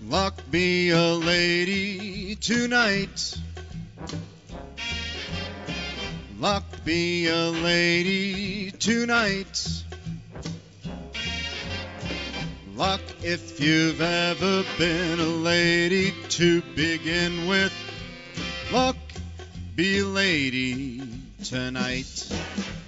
Luck be a lady tonight. Luck be a lady tonight. Luck if you've ever been a lady to begin with. Luck be a lady tonight.